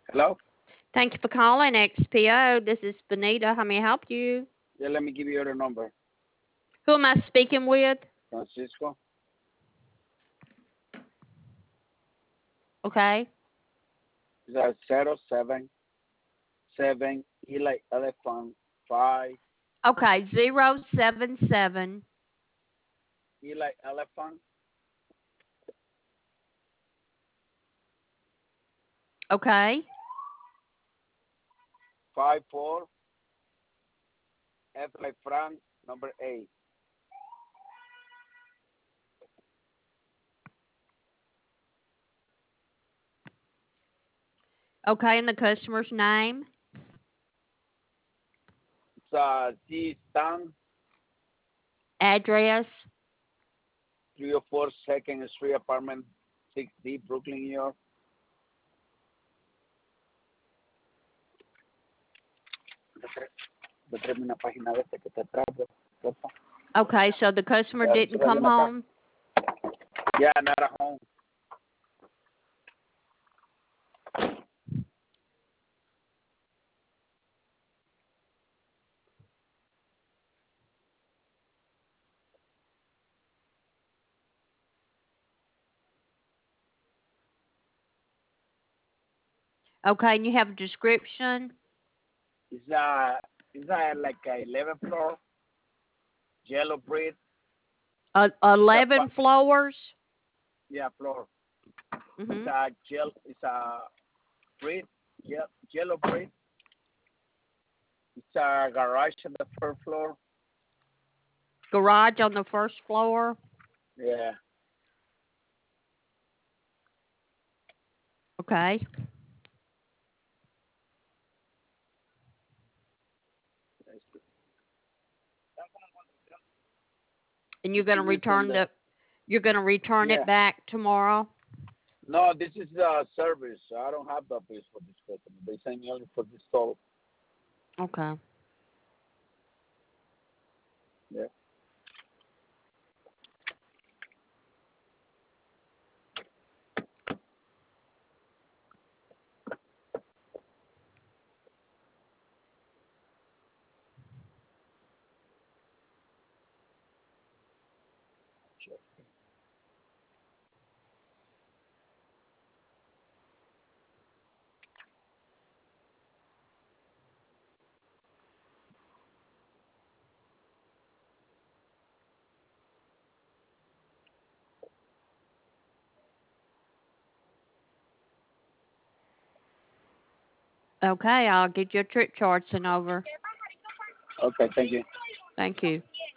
Hello? Thank you for calling XPO. This is Benita. How may I help you? Yeah, let me give you the number. Who am I speaking with? Francisco. Okay. It's at 077 Eli Elephant 5 Okay. 077. Eli Elephant Okay. 54 F like Frank number 8. Okay. And the customer's name? It's C Stan Address? 304 Second Street Apartment 6D Brooklyn, New York. Detrás una página de esta que está atrás, porfa. Okay. So the customer Se didn't ve come bien atrás. home? Yeah, not at home. Okay. And you have a description? It's like a 11th floor yellow brick. It's a 11 floors? yeah floor. It's Mm-hmm. a it's a brick, yellow brick. It's a garage on the first floor. Garage on the first floor? Yeah. Okay. And This is in the you're gonna return it yeah. back tomorrow? No, this is the service. I don't have the place for this customer. They send me only for this stall. Okay. Yeah. Okay, I'll get your trip chart sent over. Okay. Thank you. Thank you.